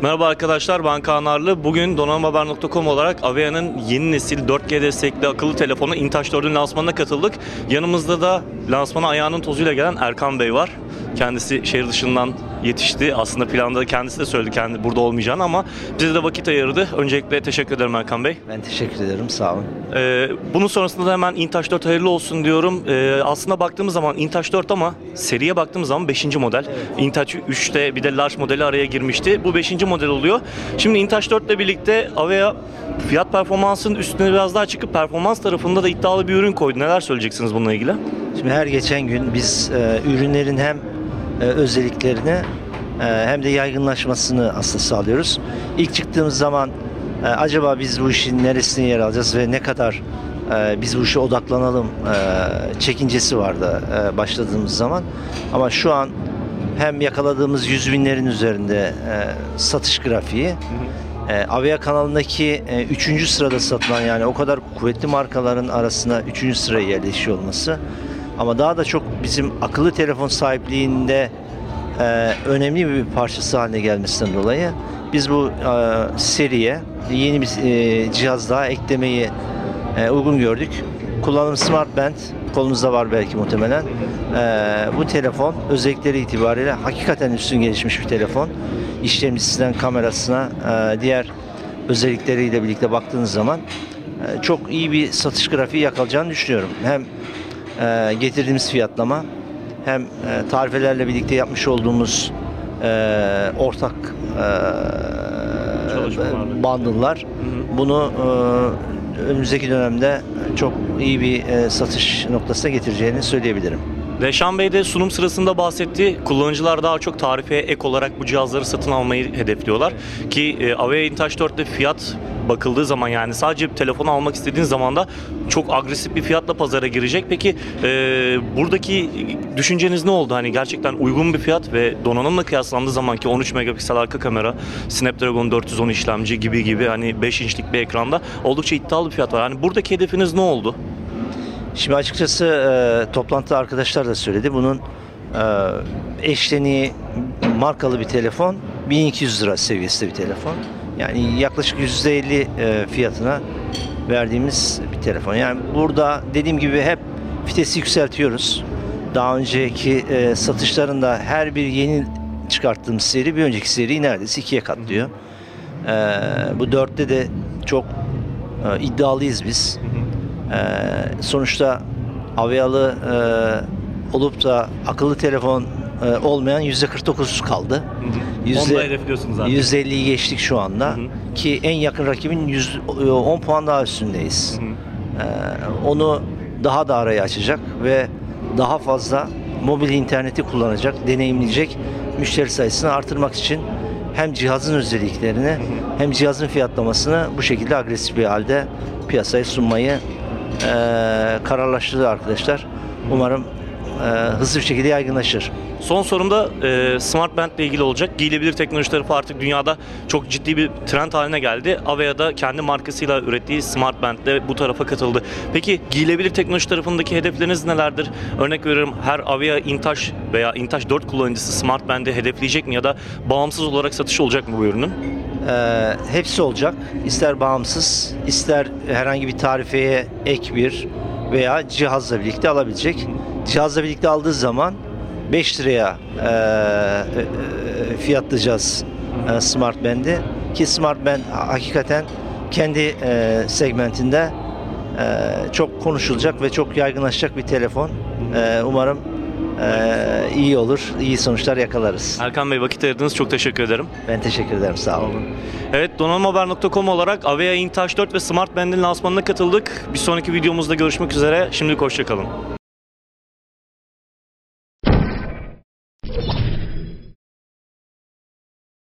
Merhaba arkadaşlar, ben Kaan Arlı. Bugün donanımhaber.com olarak Avea'nın yeni nesil 4G destekli akıllı telefonu InTouch 4'ün lansmanına katıldık. Yanımızda da lansmana ayağının tozuyla gelen Erkan Bey var. Kendisi şehir dışından yetişti. Aslında planda kendisi de söyledi kendi burada olmayacağını ama bize de vakit ayırdı. Öncelikle teşekkür ederim Erkan Bey. Ben teşekkür ederim, sağ olun. Bunun sonrasında da hemen InTouch 4 hayırlı olsun diyorum. Aslında baktığımız zaman InTouch 4 ama seriye baktığımız zaman 5. model. Evet. InTouch 3'te bir de Large modeli araya girmişti. Bu 5. model oluyor. Şimdi InTouch 4 ile birlikte Avea fiyat performansının üstüne biraz daha çıkıp performans tarafında da iddialı bir ürün koydu. Neler söyleyeceksiniz bununla ilgili? Şimdi her geçen gün biz ürünlerin hem özelliklerini hem de yaygınlaşmasını aslında sağlıyoruz. İlk çıktığımız zaman acaba biz bu işin neresine yer alacağız ve ne kadar biz bu işe odaklanalım çekincesi vardı başladığımız zaman. Ama şu an hem yakaladığımız 100 binlerin üzerinde satış grafiği, Avea kanalındaki 3. sırada satılan, yani o kadar kuvvetli markaların arasına 3. sıraya yerleşiyor olması, ama daha da çok bizim akıllı telefon sahipliğinde önemli bir parçası haline gelmesinden dolayı biz bu seriye yeni bir cihaz daha eklemeyi uygun gördük. Kullanım Smart Band, kolunuzda var belki muhtemelen. Bu telefon özellikleri itibariyle hakikaten üstün gelişmiş bir telefon. İşlemcisinden kamerasına, diğer özellikleriyle birlikte baktığınız zaman çok iyi bir satış grafiği yakalayacağını düşünüyorum. Hem getirdiğimiz fiyatlama, hem tarifelerle birlikte yapmış olduğumuz ortak bundle'lar bunu önümüzdeki dönemde çok iyi bir satış noktasına getireceğini söyleyebilirim. Reşan Bey de sunum sırasında bahsetti. Kullanıcılar daha çok tarifeye ek olarak bu cihazları satın almayı hedefliyorlar. Ki Avea InTouch 4'te fiyat bakıldığı zaman, yani sadece bir telefonu almak istediğin zaman da çok agresif bir fiyatla pazara girecek. Peki buradaki düşünceniz ne oldu? Hani gerçekten uygun bir fiyat ve donanımla kıyaslandığı zamanki 13 megapiksel arka kamera, Snapdragon 410 işlemci gibi hani 5 inçlik bir ekranda oldukça iddialı bir fiyat var. Yani buradaki hedefiniz ne oldu? Şimdi açıkçası toplantıda arkadaşlar da söyledi. Bunun eşleniği markalı bir telefon 1200 lira seviyesinde bir telefon. Yani yaklaşık %50 fiyatına verdiğimiz bir telefon. Yani burada dediğim gibi hep vitesi yükseltiyoruz. Daha önceki satışlarında her bir yeni çıkarttığımız seri bir önceki seriyi neredeyse 2'ye katlıyor. Bu 4'te de çok iddialıyız biz. Sonuçta Avea'lı olup da akıllı telefon olmayan %49 kaldı. Onu da hedefliyorsunuz zaten. %50'yi geçtik şu anda. Ki en yakın rakibin 10 puan daha üstündeyiz. Onu daha da araya açacak ve daha fazla mobil interneti kullanacak, deneyimleyecek müşteri sayısını artırmak için hem cihazın özelliklerini hem cihazın fiyatlamasını bu şekilde agresif bir halde piyasaya sunmayı kararlaştırdı arkadaşlar. Umarım hızlı bir şekilde yaygınlaşır. Son sorum da Smart Band ile ilgili olacak. Giyilebilir teknoloji tarafı artık dünyada çok ciddi bir trend haline geldi. Avea da kendi markasıyla ürettiği Smart Band ile bu tarafa katıldı. Peki giyilebilir teknoloji tarafındaki hedefleriniz nelerdir? Örnek veriyorum, her Avea InTouch veya InTouch 4 kullanıcısı Smart Band'i hedefleyecek mi ya da bağımsız olarak satış olacak mı bu ürünün? Hepsi olacak. İster bağımsız, ister herhangi bir tarifeye ek bir veya cihazla birlikte alabilecek. Cihazla birlikte aldığı zaman 5 liraya fiyatlayacağız Smart Band'i. Ki Smart Band hakikaten kendi segmentinde çok konuşulacak ve çok yaygınlaşacak bir telefon. Umarım iyi olur, iyi sonuçlar yakalarız. Erkan Bey, vakit ayırdınız. Çok teşekkür ederim. Ben teşekkür ederim. Sağ olun. Evet, donanımhaber.com olarak Avea InTouch 4 ve Smart Band'in lansmanına katıldık. Bir sonraki videomuzda görüşmek üzere. Şimdilik hoşça kalın.